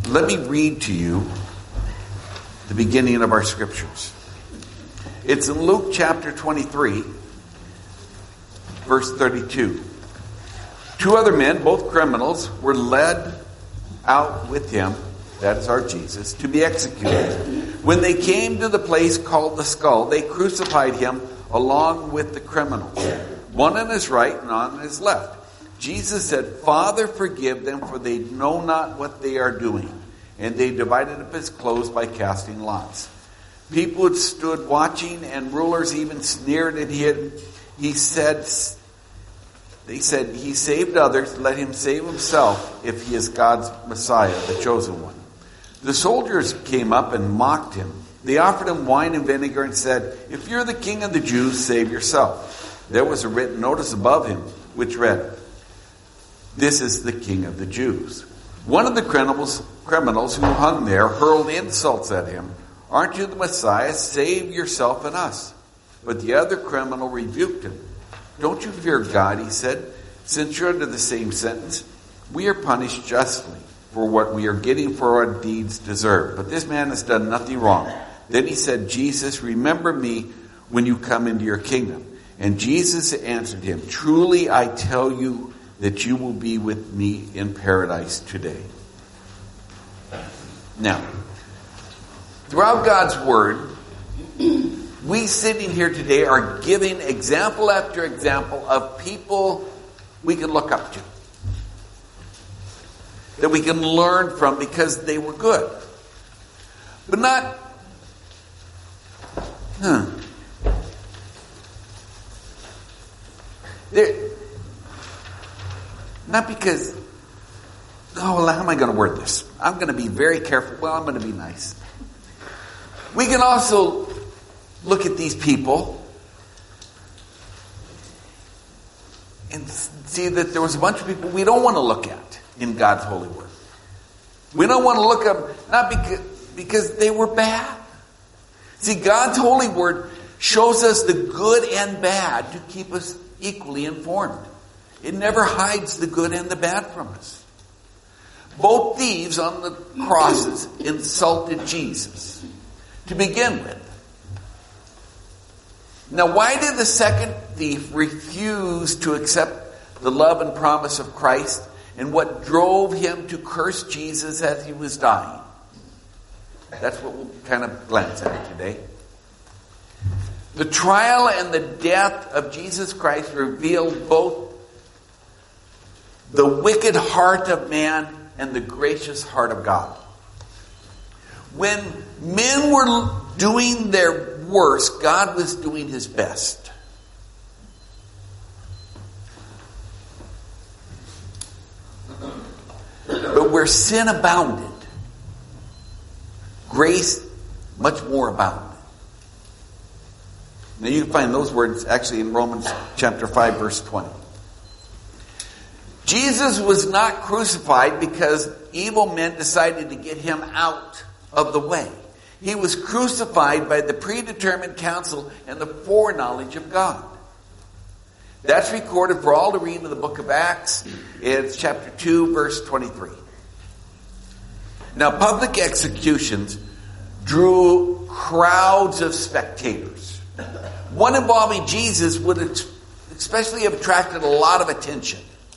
Let me read to you the beginning of our scriptures. It's in Luke chapter 23, verse 32. Two other men, both criminals, were led out with him, that is our Jesus, to be executed. When they came to the place called the Skull, they crucified him along with the criminals, one on his right and on his left. Jesus said, "Father, forgive them, for they know not what they are doing." And they divided up his clothes by casting lots. People had stood watching, and rulers even sneered at him. They said, "He saved others, let him save himself if he is God's Messiah, the chosen one." The soldiers came up and mocked him. They offered him wine and vinegar and said, "If you're the king of the Jews, save yourself." There was a written notice above him, which read, "This is the King of the Jews." One of the criminals who hung there hurled insults at him. "Aren't you the Messiah? Save yourself and us." But the other criminal rebuked him. "Don't you fear God," he said, "since you're under the same sentence. We are punished justly for what we are getting for our deeds deserve. But this man has done nothing wrong." Then he said, "Jesus, remember me when you come into your kingdom." And Jesus answered him, "Truly I tell you that you will be with me in paradise today." Now, throughout God's word, we sitting here today are giving example after example of people we can look up to, that we can learn from because they were good. But not because, well, how am I going to word this? I'm going to be very careful. Well, I'm going to be nice. We can also look at these people and see that there was a bunch of people we don't want to look at in God's holy word. We don't want to look at them, not because they were bad. See, God's holy word shows us the good and bad to keep us equally informed. It never hides the good and the bad from us. Both thieves on the crosses insulted Jesus to begin with. Now, why did the second thief refuse to accept the love and promise of Christ, and what drove him to curse Jesus as he was dying? That's what we'll kind of glance at today. The trial and the death of Jesus Christ revealed both the wicked heart of man and the gracious heart of God. When men were doing their worst, God was doing his best. But where sin abounded, grace much more abounded. Now you can find those words actually in Romans chapter 5, verse 20. Jesus was not crucified because evil men decided to get him out of the way. He was crucified by the predetermined counsel and the foreknowledge of God. That's recorded for all to read in the book of Acts. It's chapter 2, verse 23. Now, public executions drew crowds of spectators. One involving Jesus would especially have attracted a lot of attention.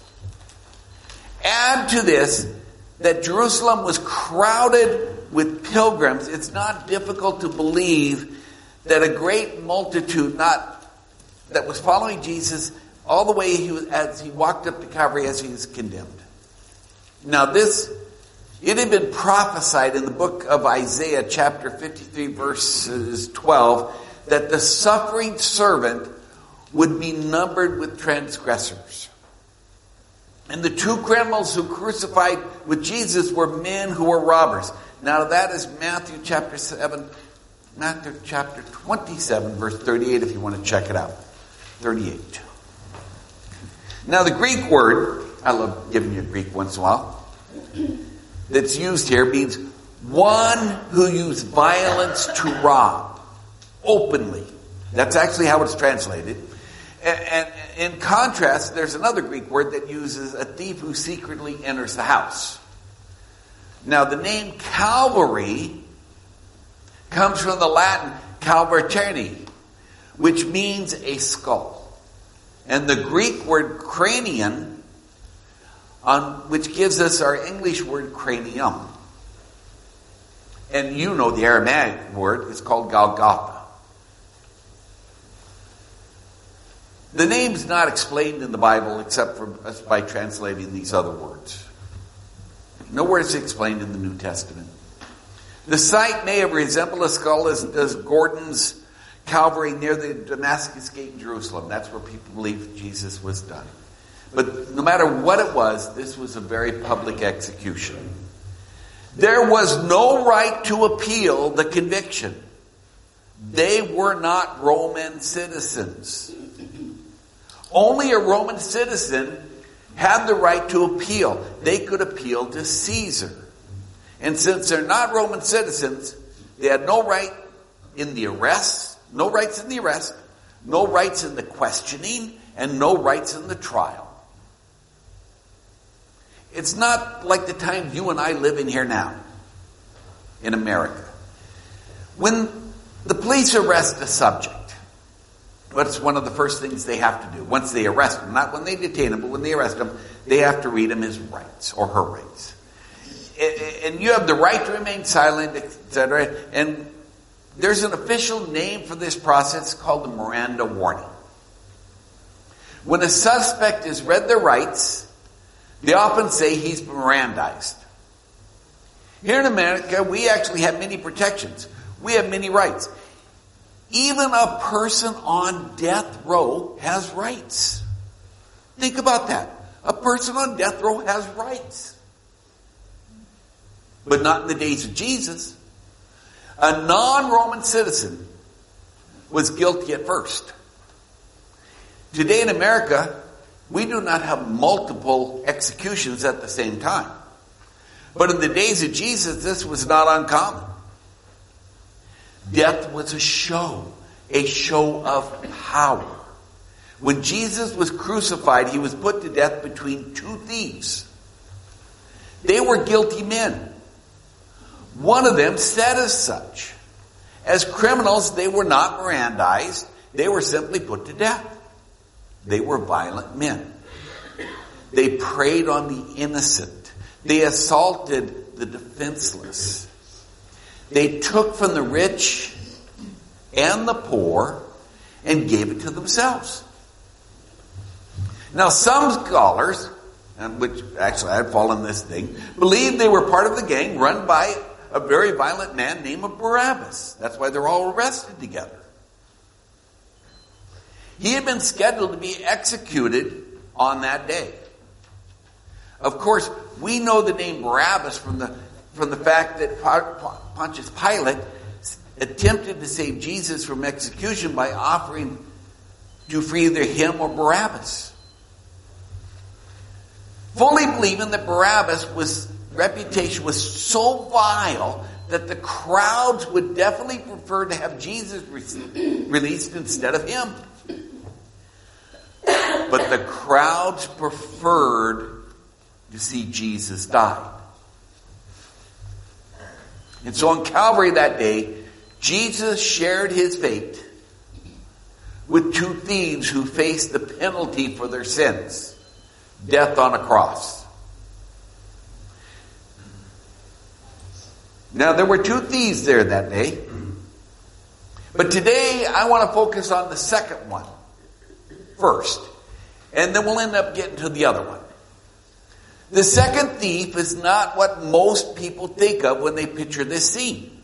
Add to this that Jerusalem was crowded with pilgrims. It's not difficult to believe that a great multitude that was following Jesus all the way as he walked up to Calvary as he was condemned. Now it had been prophesied in the book of Isaiah chapter 53 verses 12 that the suffering servant would be numbered with transgressors. And the two criminals who crucified with Jesus were men who were robbers. Now that is Matthew chapter 27, verse 38, if you want to check it out. 38. Now the Greek word, I love giving you Greek once in a while, that's used here means one who used violence to rob openly. That's actually how it's translated. And in contrast, there's another Greek word that uses a thief who secretly enters the house. Now, the name Calvary comes from the Latin calvaterni, which means a skull. And the Greek word cranion, which gives us our English word cranium. And you know the Aramaic word is called Golgotha. The name's not explained in the Bible except for us by translating these other words. Nowhere is it explained in the New Testament. The site may have resembled a skull as does Gordon's Calvary near the Damascus Gate in Jerusalem. That's where people believe Jesus was done. But no matter what it was, this was a very public execution. There was no right to appeal the conviction. They were not Roman citizens. Only a Roman citizen had the right to appeal. They could appeal to Caesar. And since they're not Roman citizens, they had no right in the arrest, no rights in the arrest, no rights in the questioning, and no rights in the trial. It's not like the time you and I live in here now, in America. When the police arrest a subject, what's one of the first things they have to do? Once they arrest him, not when they detain him, but when they arrest him, they have to read him his rights or her rights. And you have the right to remain silent, etc. And there's an official name for this process called the Miranda warning. When a suspect is read their rights, they often say he's Mirandized. Here in America, we actually have many protections. We have many rights. Even a person on death row has rights. Think about that. A person on death row has rights. But not in the days of Jesus. A non-Roman citizen was guilty at first. Today in America, we do not have multiple executions at the same time. But in the days of Jesus, this was not uncommon. Death was a show of power. When Jesus was crucified, he was put to death between two thieves. They were guilty men. One of them said as such. As criminals, they were not Mirandized. They were simply put to death. They were violent men. They preyed on the innocent. They assaulted the defenseless. They took from the rich and the poor and gave it to themselves. Now some scholars, which actually I'd fall in this thing, believe they were part of the gang run by a very violent man named Barabbas. That's why they're all arrested together. He had been scheduled to be executed on that day. Of course, we know the name Barabbas from the fact that Pontius Pilate attempted to save Jesus from execution by offering to free either him or Barabbas. Fully believing that Barabbas' reputation was so vile that the crowds would definitely prefer to have Jesus released instead of him. But the crowds preferred to see Jesus die. And so on Calvary that day, Jesus shared his fate with two thieves who faced the penalty for their sins. Death on a cross. Now there were two thieves there that day. But today I want to focus on the second one first. And then we'll end up getting to the other one. The second thief is not what most people think of when they picture this scene.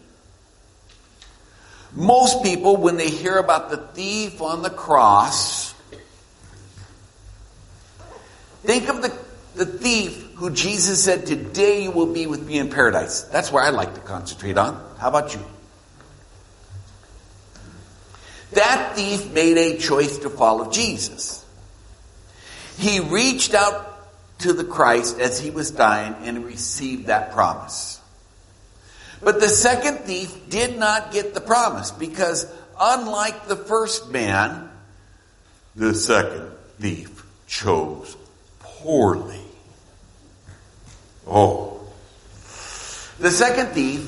Most people, when they hear about the thief on the cross, think of the thief who Jesus said, "Today you will be with me in paradise." That's where I like to concentrate on. How about you? That thief made a choice to follow Jesus. He reached out to the Christ as he was dying and received that promise. But the second thief did not get the promise because unlike the first man, the second thief chose poorly. Oh. The second thief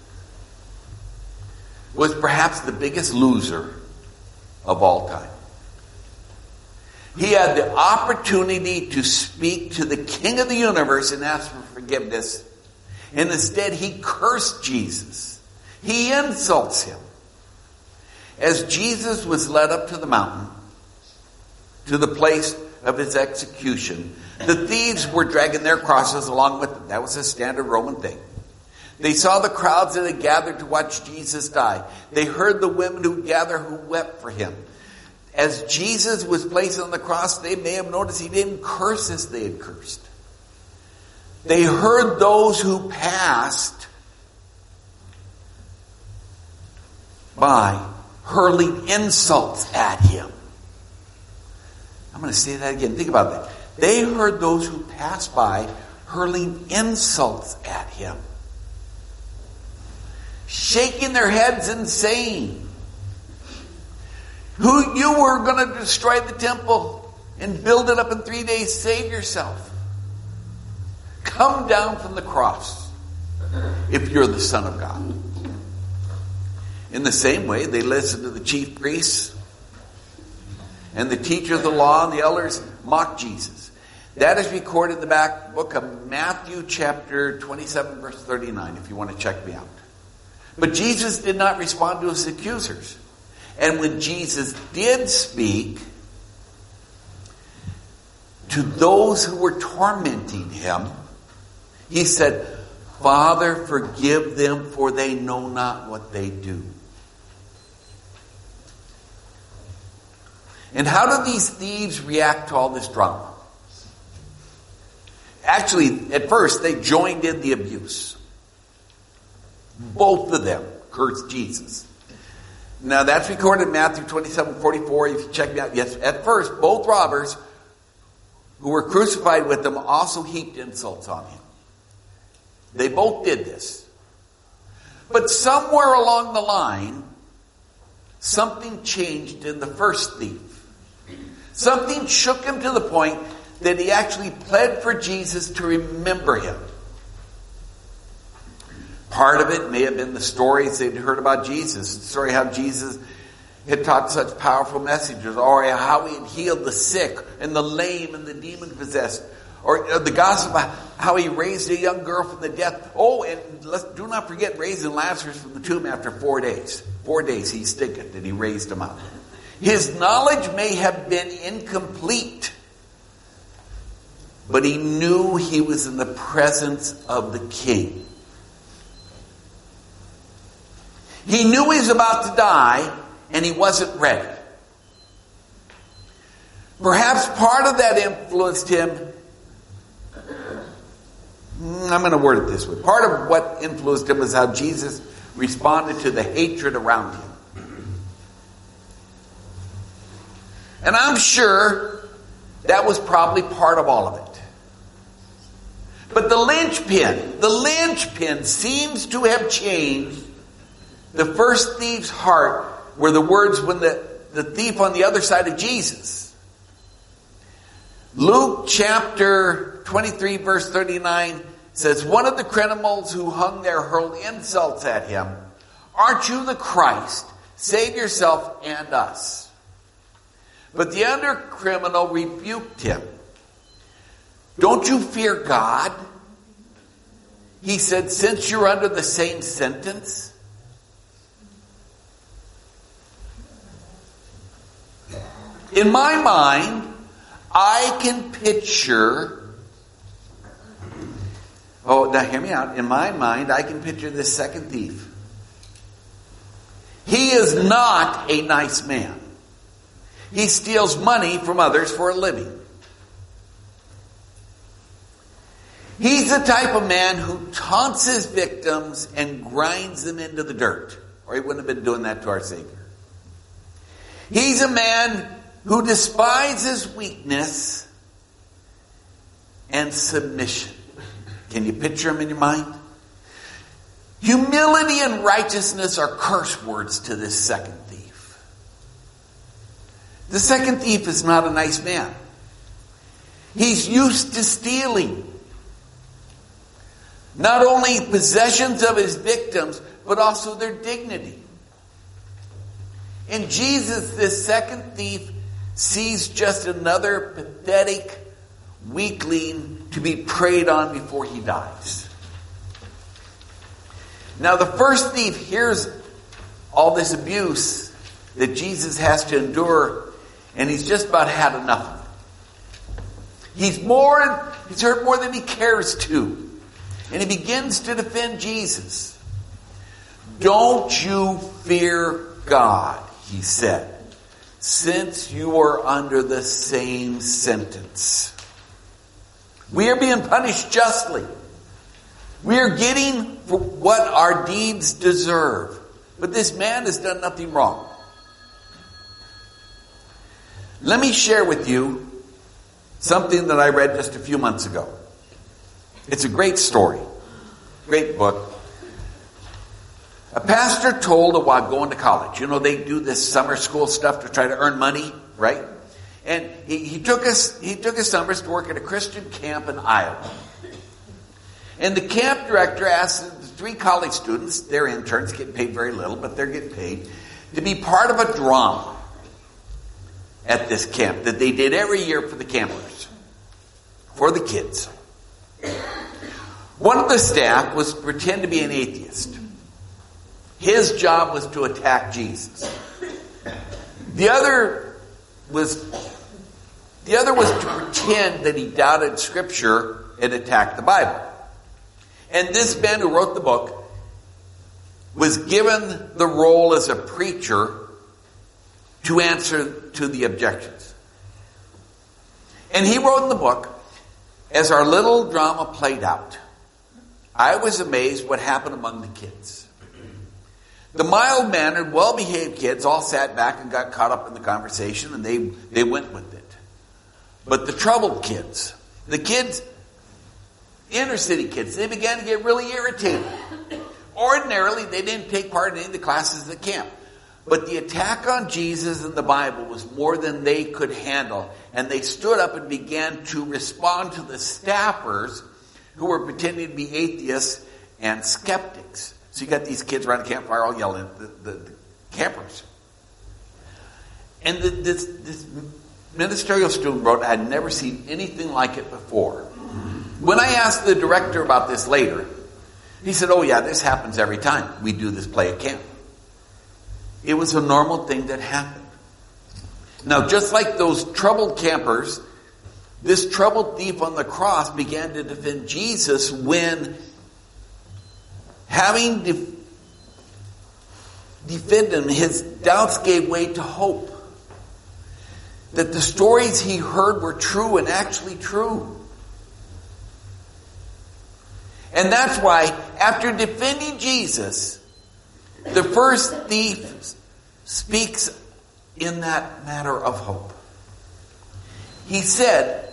was perhaps the biggest loser of all time. He had the opportunity to speak to the King of the universe and ask for forgiveness. And instead he cursed Jesus. He insults him. As Jesus was led up to the mountain, to the place of his execution, the thieves were dragging their crosses along with them. That was a standard Roman thing. They saw the crowds that had gathered to watch Jesus die. They heard the women who gathered who wept for him. As Jesus was placed on the cross, they may have noticed he didn't curse as they had cursed. They heard those who passed by hurling insults at him. I'm going to say that again. Think about that. They heard those who passed by hurling insults at him, shaking their heads and saying, "Who you were going to destroy the temple and build it up in 3 days, save yourself. Come down from the cross if you're the Son of God." In the same way, they listened to the chief priests and the teacher of the law and the elders mocked Jesus. That is recorded in the back book of Matthew chapter 27 verse 39 if you want to check me out. But Jesus did not respond to his accusers. And when Jesus did speak to those who were tormenting him, he said, "Father, forgive them, for they know not what they do." And how do these thieves react to all this drama? Actually, at first, they joined in the abuse. Both of them cursed Jesus. Now, that's recorded in Matthew 27:44. If you check me out, yes, at first, both robbers who were crucified with him also heaped insults on him. They both did this. But somewhere along the line, something changed in the first thief. Something shook him to the point that he actually pled for Jesus to remember him. Part of it may have been the stories they'd heard about Jesus. The story how Jesus had taught such powerful messages, or how he had healed the sick and the lame and the demon-possessed, or the gossip about how he raised a young girl from the death. Oh, and do not forget raising Lazarus from the tomb after 4 days. 4 days he stinketh, and he raised him up. His knowledge may have been incomplete, but he knew he was in the presence of the King. He knew he was about to die, and he wasn't ready. Perhaps part of that influenced him. I'm going to word it this way. Part of what influenced him was how Jesus responded to the hatred around him. And I'm sure that was probably part of all of it. But the linchpin seems to have changed the first thief's heart were the words when the thief on the other side of Jesus. Luke chapter 23 verse 39 says, one of the criminals who hung there hurled insults at him. "Aren't you the Christ? Save yourself and us." But the other criminal rebuked him. "Don't you fear God?" He said, "since you're under the same sentence." In my mind, I can picture, now hear me out. In my mind, I can picture this second thief. He is not a nice man. He steals money from others for a living. He's the type of man who taunts his victims and grinds them into the dirt. Or he wouldn't have been doing that to our Savior. He's a man who despises weakness and submission. Can you picture him in your mind? Humility and righteousness are curse words to this second thief. The second thief is not a nice man. He's used to stealing. Not only possessions of his victims, but also their dignity. And Jesus, this second thief, sees just another pathetic weakling to be preyed on before he dies. Now the first thief hears all this abuse that Jesus has to endure, and he's just about had enough of it. He's hurt more than he cares to. And he begins to defend Jesus. Don't you fear God, he said, since you are under the same sentence. We are being punished justly. We are getting for what our deeds deserve. But this man has done nothing wrong. Let me share with you something that I read just a few months ago. It's a great story. Great book. A pastor told while going to college, they do this summer school stuff to try to earn money, right? And he took his summers to work at a Christian camp in Iowa. And the camp director asked the 3 college students, they're interns, getting paid very little, but they're getting paid, to be part of a drama at this camp that they did every year for the campers, for the kids. One of the staff was to pretend to be an atheist. His job was to attack Jesus. The other was to pretend that he doubted Scripture and attacked the Bible. And this man who wrote the book was given the role as a preacher to answer to the objections. And he wrote in the book, as our little drama played out, I was amazed what happened among the kids. The mild-mannered, well-behaved kids all sat back and got caught up in the conversation, and they went with it. But the troubled kids, the inner city kids, they began to get really irritated. Ordinarily, they didn't take part in any of the classes at the camp. But the attack on Jesus and the Bible was more than they could handle. And they stood up and began to respond to the staffers who were pretending to be atheists and skeptics. So you got these kids around the campfire all yelling at the campers. And this ministerial student wrote, I had never seen anything like it before. When I asked the director about this later, he said, oh yeah, this happens every time we do this play at camp. It was a normal thing that happened. Now, just like those troubled campers, this troubled thief on the cross began to defend Jesus when, having defended him, his doubts gave way to hope. That the stories he heard were true and actually true. And that's why, after defending Jesus, the first thief speaks in that matter of hope. He said,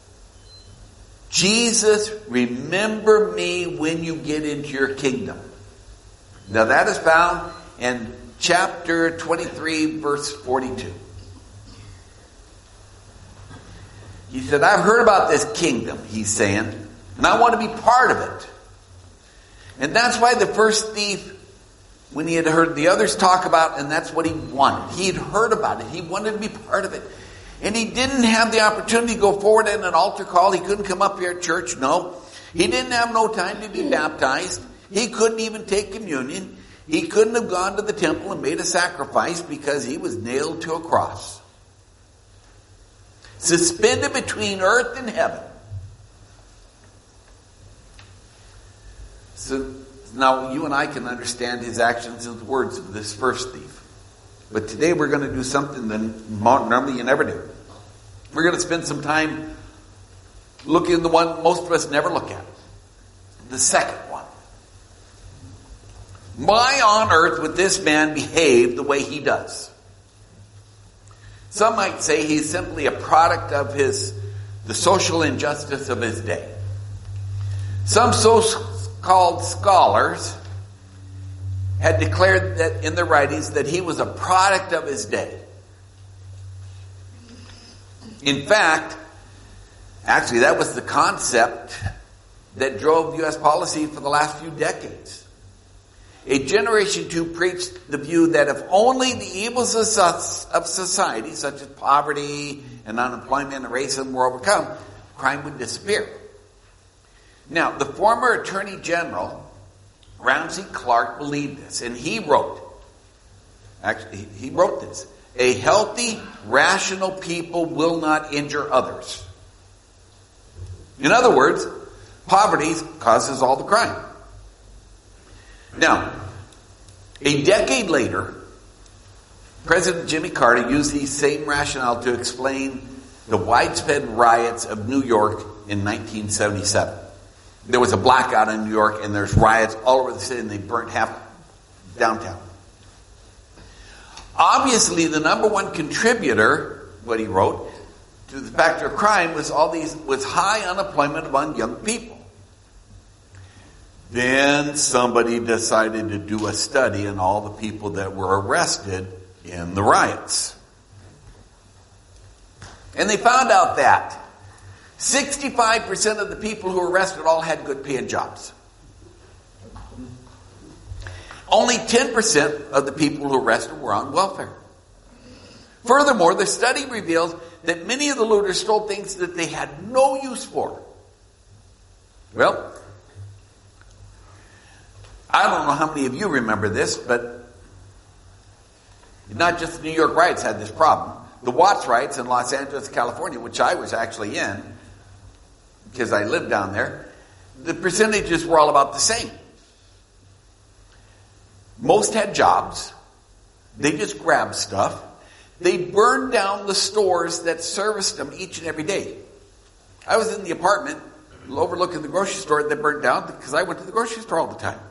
Jesus, remember me when you get into your kingdom. Now that is found in chapter 23, verse 42. He said, I've heard about this kingdom, he's saying, and I want to be part of it. And that's why the first thief, when he had heard the others talk about, and that's what he wanted. He had heard about it. He wanted to be part of it. And he didn't have the opportunity to go forward in an altar call. He couldn't come up here at church. No. He didn't have no time to be baptized. He couldn't even take communion. He couldn't have gone to the temple and made a sacrifice because he was nailed to a cross. Suspended between earth and heaven. So now you and I can understand his actions and words of this first thief. But today we're going to do something that normally you never do. We're going to spend some time looking at the one most of us never look at. The second one. Why on earth would this man behave the way he does? Some might say he's simply a product of the social injustice of his day. Some so-called scholars had declared that in their writings that he was a product of his day. In fact, actually that was the concept that drove U.S. policy for the last few decades. A generation too preached the view that if only the evils of society, such as poverty and unemployment and racism, were overcome, crime would disappear. Now, the former Attorney General, Ramsey Clark, believed this, and he wrote this: a healthy, rational people will not injure others. In other words, poverty causes all the crime. Now, a decade later, President Jimmy Carter used the same rationale to explain the widespread riots of New York in 1977. There was a blackout in New York, and there's riots all over the city, and they burnt half downtown. Obviously, the number one contributor, what he wrote, to the factor of crime was high unemployment among young people. Then somebody decided to do a study on all the people that were arrested in the riots. And they found out that 65% of the people who were arrested all had good paying jobs. Only 10% of the people who were arrested were on welfare. Furthermore, the study reveals that many of the looters stole things that they had no use for. Well, I don't know how many of you remember this, but not just the New York riots had this problem. The Watts riots in Los Angeles, California, which I was actually in, because I lived down there, the percentages were all about the same. Most had jobs. They just grabbed stuff. They burned down the stores that serviced them each and every day. I was in the apartment overlooking the grocery store that burned down because I went to the grocery store all the time.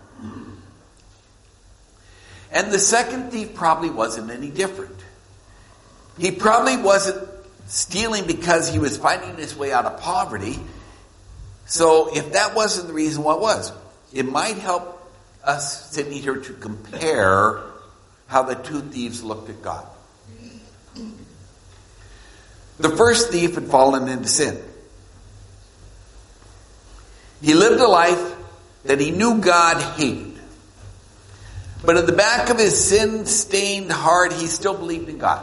And the second thief probably wasn't any different. He probably wasn't stealing because he was finding his way out of poverty. So if that wasn't the reason, what was? It might help us sitting here to compare how the two thieves looked at God. The first thief had fallen into sin. He lived a life that he knew God hated. But in the back of his sin-stained heart, he still believed in God.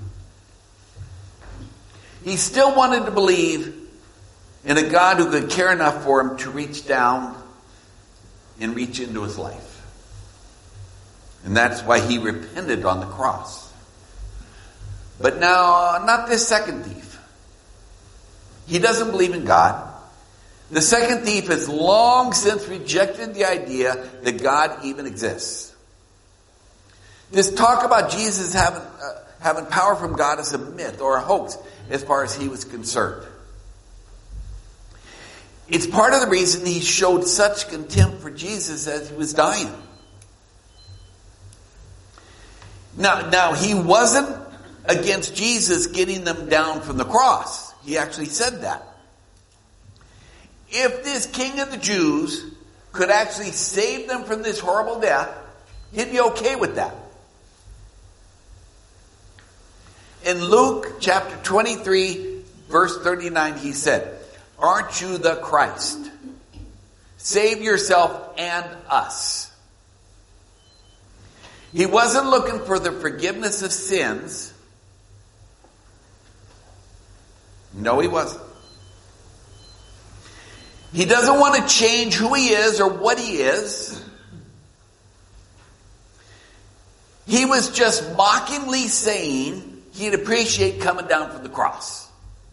He still wanted to believe in a God who could care enough for him to reach down and reach into his life. And that's why he repented on the cross. But now, not this second thief. He doesn't believe in God. The second thief has long since rejected the idea that God even exists. This talk about Jesus having power from God is a myth or a hoax as far as he was concerned. It's part of the reason he showed such contempt for Jesus as he was dying. Now he wasn't against Jesus getting them down from the cross. He actually said that. If this king of the Jews could actually save them from this horrible death, he'd be okay with that. In Luke chapter 23, verse 39, he said, "Aren't you the Christ? Save yourself and us." He wasn't looking for the forgiveness of sins. No, he wasn't. He doesn't want to change who he is or what he is. He was just mockingly saying he'd appreciate coming down from the cross.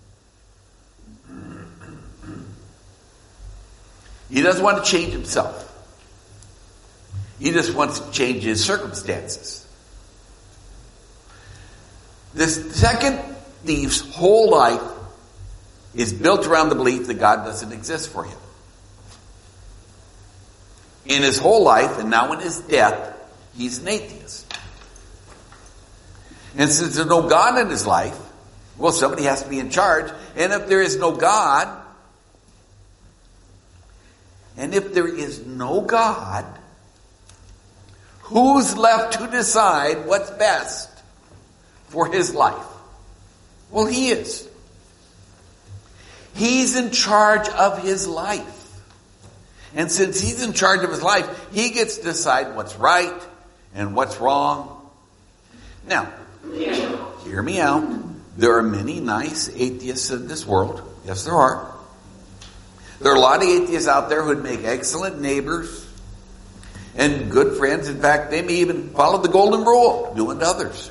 He doesn't want to change himself. He just wants to change his circumstances. This second thief's whole life is built around the belief that God doesn't exist for him. In his whole life, and now in his death, he's an atheist. And since there's no God in his life, well, somebody has to be in charge. And if there is no God, who's left to decide what's best for his life? Well, he is. He's in charge of his life. And since he's in charge of his life, he gets to decide what's right and what's wrong. Now, hear me out. There are many nice atheists in this world. Yes, there are. There are a lot of atheists out there who'd make excellent neighbors and good friends. In fact, they may even follow the golden rule, do unto others.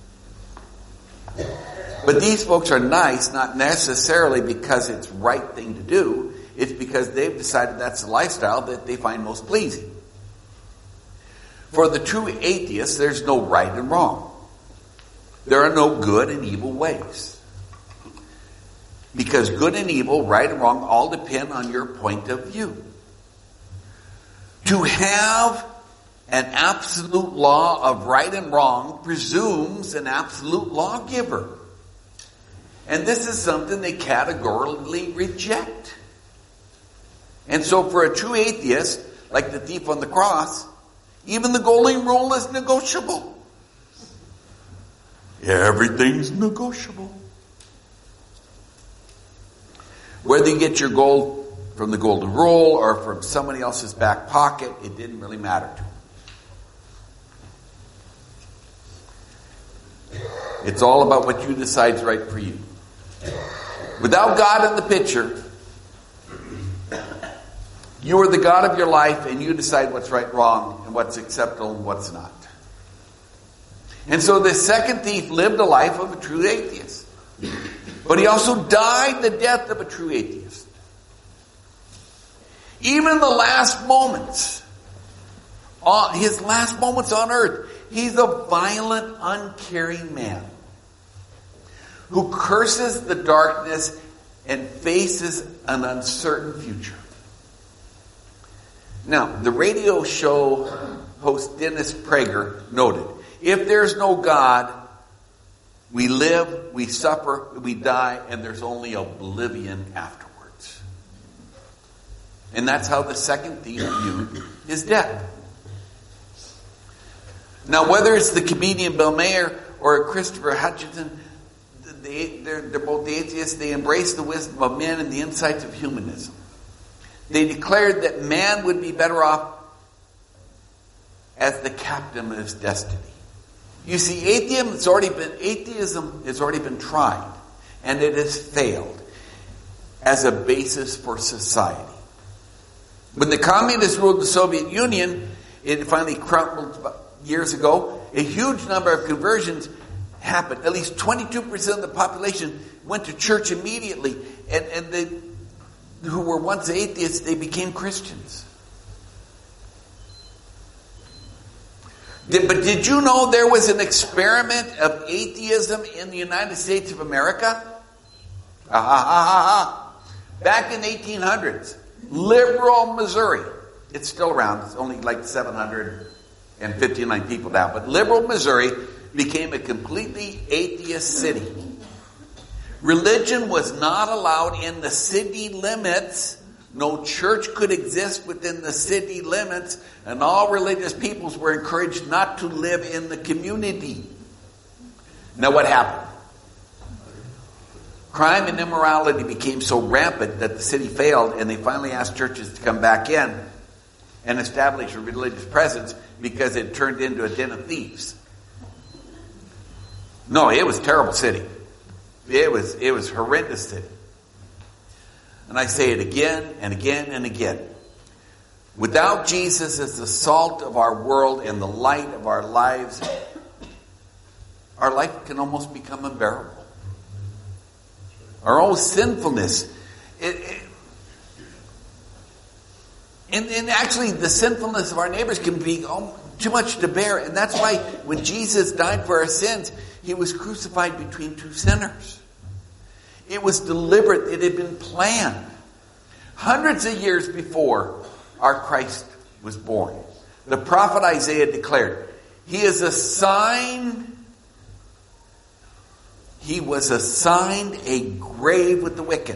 But these folks are nice, not necessarily because it's the right thing to do. It's because they've decided that's the lifestyle that they find most pleasing. For the true atheist, there's no right and wrong. There are no good and evil ways. Because good and evil, right and wrong, all depend on your point of view. To have an absolute law of right and wrong presumes an absolute lawgiver. And this is something they categorically reject. And so for a true atheist, like the thief on the cross, even the golden rule is negotiable. Everything's negotiable. Whether you get your gold from the golden rule or from somebody else's back pocket, it didn't really matter to him. It's all about what you decide is right for you. Without God in the picture, you are the God of your life and you decide what's right, wrong, and what's acceptable and what's not. And so the second thief lived a life of a true atheist. But he also died the death of a true atheist. Even the last moments, his last moments on earth, he's a violent, uncaring man who curses the darkness and faces an uncertain future. Now, the radio show host Dennis Prager noted, if there's no God, we live, we suffer, we die, and there's only oblivion afterwards. And that's how the second thief viewed his death. Now, whether it's the comedian Bill Maher or Christopher Hitchens, they're both atheists. They embrace the wisdom of men and the insights of humanism. They declared that man would be better off as the captain of his destiny. You see, atheism has already been tried, and it has failed as a basis for society. When the communists ruled the Soviet Union, it finally crumbled years ago. A huge number of conversions happened. At least 22% of the population went to church immediately, and they, who were once atheists, they became Christians. But did you know there was an experiment of atheism in the United States of America? Back in the 1800s, Liberal, Missouri. It's still around. It's only like 759 people now. But Liberal, Missouri became a completely atheist city. Religion was not allowed in the city limits. No church could exist within the city limits, and all religious peoples were encouraged not to live in the community. Now what happened? Crime and immorality became so rampant that the city failed, and they finally asked churches to come back in and establish a religious presence because it turned into a den of thieves. No, it was a terrible city. It was a horrendous city. And I say it again and again and again. Without Jesus as the salt of our world and the light of our lives, our life can almost become unbearable. Our own sinfulness. And actually the sinfulness of our neighbors can be too much to bear. And that's why when Jesus died for our sins, he was crucified between two sinners. It was deliberate. It had been planned. Hundreds of years before our Christ was born, the prophet Isaiah declared, he was assigned a grave with the wicked.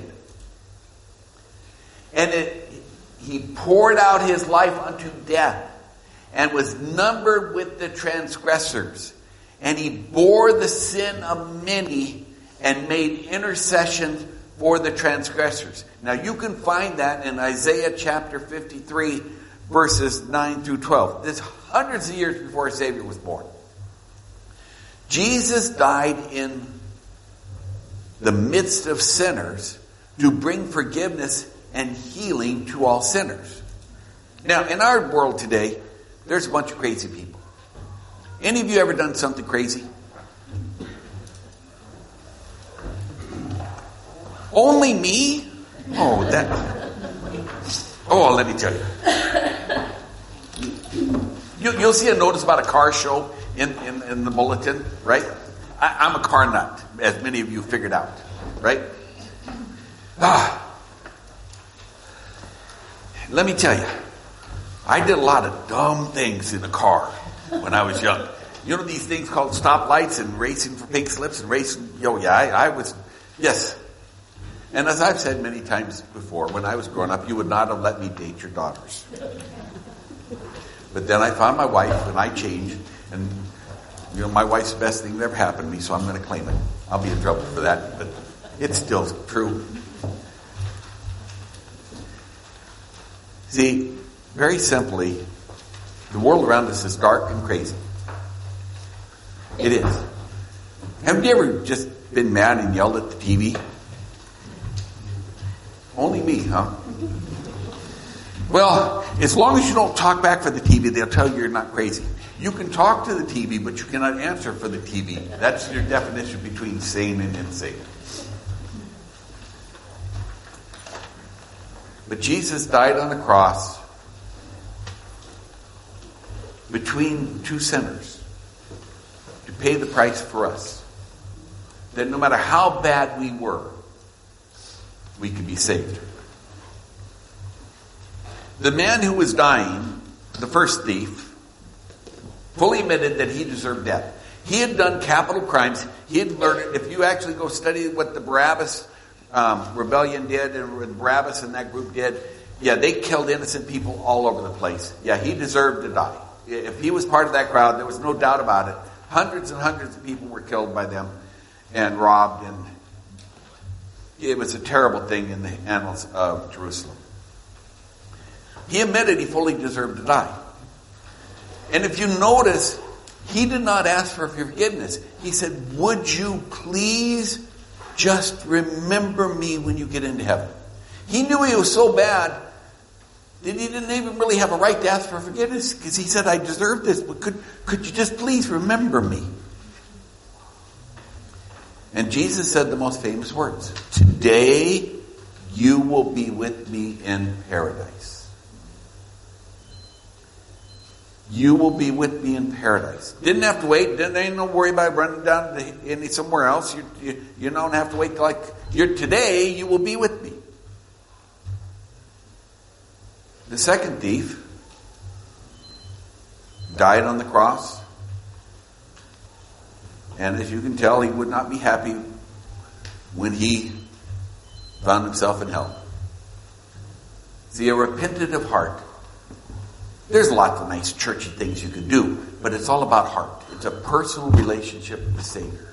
And he poured out his life unto death and was numbered with the transgressors. And he bore the sin of many and made intercession for the transgressors. Now you can find that in Isaiah chapter 53, verses 9 through 12. This hundreds of years before our Savior was born. Jesus died in the midst of sinners to bring forgiveness and healing to all sinners. Now, in our world today, there's a bunch of crazy people. Any of you ever done something crazy? Only me? Oh, let me tell you. You'll see a notice about a car show in the bulletin, right? I'm a car nut, as many of you figured out, right? Let me tell you, I did a lot of dumb things in the car when I was young. You know these things called stoplights and racing for pink slips and racing? I was, yes. And as I've said many times before, when I was growing up, you would not have let me date your daughters. But then I found my wife and I changed, and my wife's the best thing that ever happened to me, so I'm going to claim it. I'll be in trouble for that, but it's still true. See, very simply, the world around us is dark and crazy. It is. Have you ever just been mad and yelled at the TV? Only me, huh? Well, as long as you don't talk back for the TV, they'll tell you you're not crazy. You can talk to the TV, but you cannot answer for the TV. That's your definition between sane and insane. But Jesus died on the cross between two sinners to pay the price for us. That no matter how bad we were, we could be saved. The man who was dying, the first thief, fully admitted that he deserved death. He had done capital crimes. He had murdered. If you actually go study what the Barabbas rebellion did and Barabbas and that group did, they killed innocent people all over the place. He deserved to die. If he was part of that crowd, there was no doubt about it. Hundreds and hundreds of people were killed by them and robbed, and it was a terrible thing in the annals of Jerusalem. He admitted he fully deserved to die. And if you notice, he did not ask for forgiveness. He said, would you please just remember me when you get into heaven? He knew he was so bad that he didn't even really have a right to ask for forgiveness, because he said, I deserve this, but could you just please remember me? And Jesus said the most famous words, today you will be with me in paradise. You will be with me in paradise. Didn't have to wait. Ain't no worry about running down to somewhere else. You don't have to wait today you will be with me. The second thief died on the cross. And as you can tell, he would not be happy when he found himself in hell. See, a repentant heart. There's lots of nice churchy things you can do, but it's all about heart. It's a personal relationship with the Savior.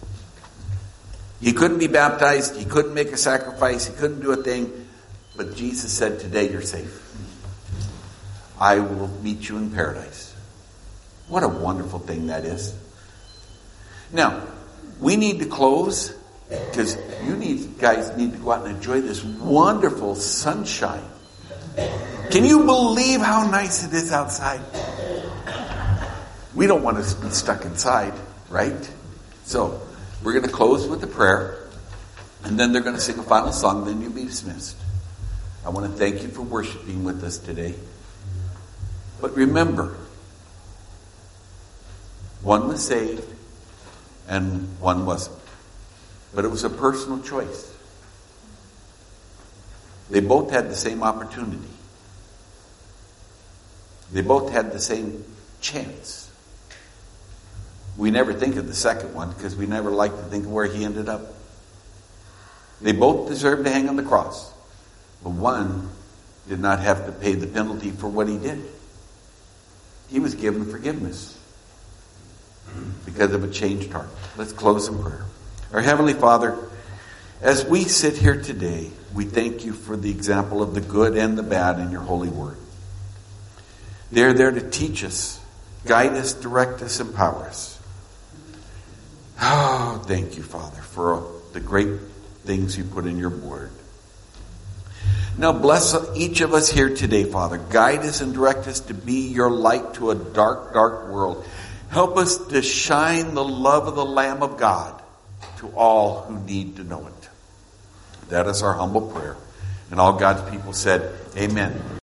He couldn't be baptized. He couldn't make a sacrifice. He couldn't do a thing. But Jesus said, today you're safe. I will meet you in paradise. What a wonderful thing that is. Now, we need to close because you guys need to go out and enjoy this wonderful sunshine. Can you believe how nice it is outside? We don't want to be stuck inside, right? So, we're going to close with a prayer, and then they're going to sing a final song, then you'll be dismissed. I want to thank you for worshiping with us today. But remember, one was saved and one wasn't. But it was a personal choice. They both had the same opportunity. They both had the same chance. We never think of the second one because we never like to think of where he ended up. They both deserved to hang on the cross. But one did not have to pay the penalty for what he did. He was given forgiveness because of a changed heart. Let's close in prayer. Our Heavenly Father, As we sit here today, we thank you for the example of the good and the bad in your holy word. They're there to teach us, guide us, direct us, empower us. Oh, thank you, Father, for the great things you put in your word. Now bless each of us here today, Father. Guide us and direct us to be your light to a dark, dark world. Help us to shine the love of the Lamb of God to all who need to know it. That is our humble prayer. And all God's people said, amen.